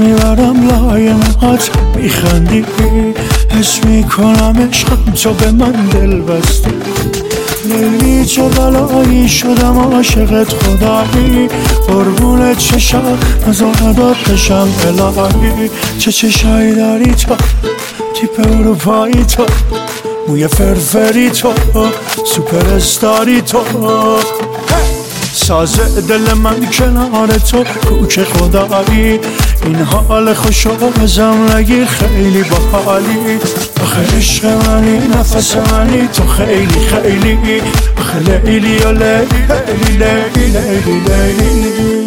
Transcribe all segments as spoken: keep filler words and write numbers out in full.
میبرم لای موهات میخندی، حس میکنم عشقم تو به من دل بستی. لیلی چه بلایی شدم عاشقت خدایی، قربونت چشم نزارداد بشم الهی. چه چشایی داری تو، تیپ اروپایی تو، موی فرفری تو، سوپر استاری تو، ساز دل من کنار تو کوچه خدایی. این حال خوشو ازم نگیر خیلی باحالی، آخه عشق منی نفس منی تو خیلی خیلی، آخه لیلی و لیلی لیلی لیلی لیلی.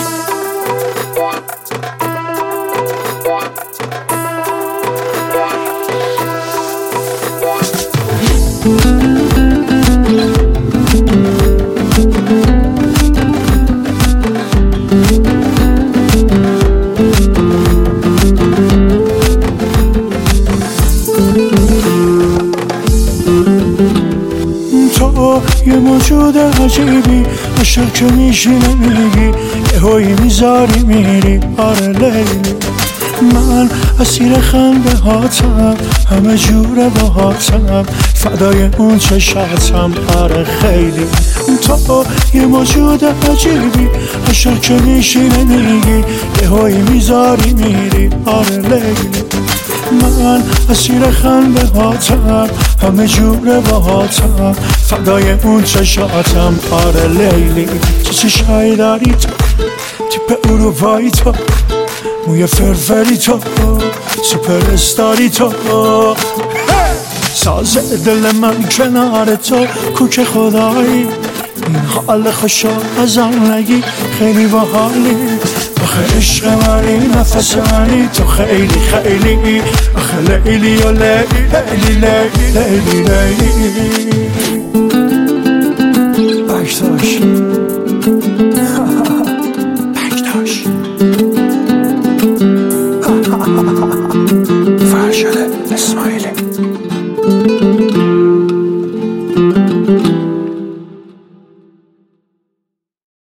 تو یه موجود عجیبی، عاشق که میشینه میگی یه هایی میذاری میری. آره لیلی من اسیر خنده هاتم، همه جوره با هاتم، فدای اون چشاتم. آره خیلی تو یه موجود عجیبی، عاشق که میشینه میگی یه هایی میذاری میری. آره لیلی من اسیر خنده هاتم، همه جوره با هاتم، فدای اون چشاتم. آره لیلی چه چشایی داری تو، تیپ اروپایی تو، موی فرفری تو، سوپر استاری تو، ساز دل من کنار تو کوچه خدایی. این حال خوشو ازم نگی خیلی باحالی، آخه عشق منی نفس منی تو خیلی خیلی، آخه لیلی و لیلی لیلی لیلی لیلی.